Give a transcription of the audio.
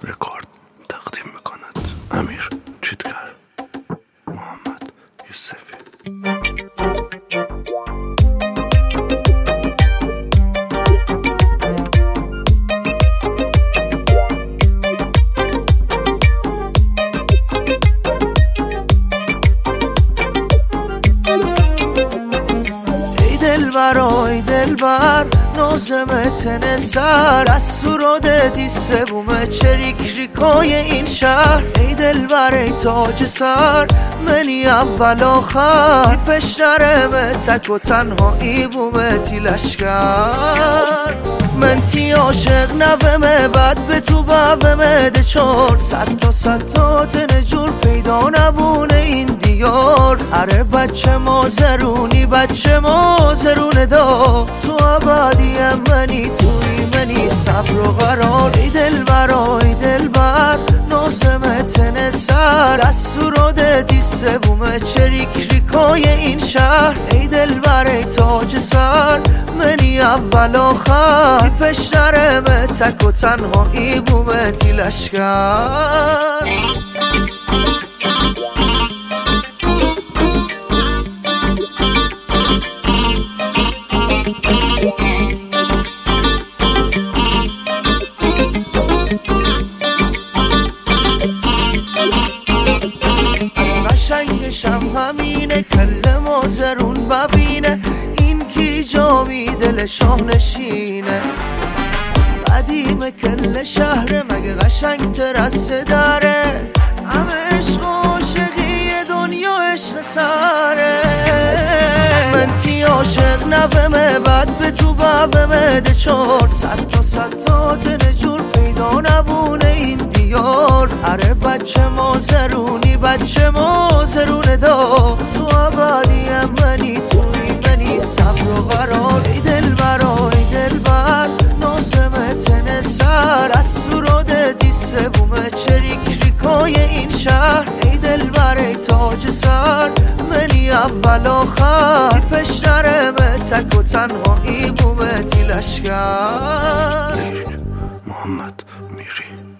رکورد تقدیم میکند امیر چیتگر، محمد یوسفی. ای دلبر نازمت نسر از سروده دیسته بومه چریک ریکای این شهر. ای دلبر ای تاج سر منی اول آخر تی پشترمه تک و تنهایی بومه تی لشکر. من تی عاشق نومه بعد به تو بومه ده چار صد تا تنجور پیدا نبونه این دیار. اره بچه ما زرونی بچه ما زرونه دا تو عبادیم منی توی منی صبر و قرار. ای دلبر نازمت نسر از سروده دیسته بومه چریک ریکای این شهر. ای دلبر ای تاج سر منی اول آخر تی پشترمه تک و تنهایی بومه تی لشکر. قشنگشم همینه کل مازرون ببینه این کی جامی دل شاه نشینه. قدیم کل شهر مگه قشنگ ترسه داره همه عشق و عاشقی دنیا عشق سره. من تی عاشق نومه بعد به تو بومه ده چار صد تا تنجور پیدا نبونه این دیار. اره بچه ما زرونی بچه ما زرونه دا تو عبادیم منی توی منی صبر و قرار. ای دلبر نازمت نسر از سروده دیسته بومه چریک ریکای این شهر. ای دلبر ای تاج سر منی اول آخر تی پشترمه تک و تنهایی بومه تی لشکر. محمد میری.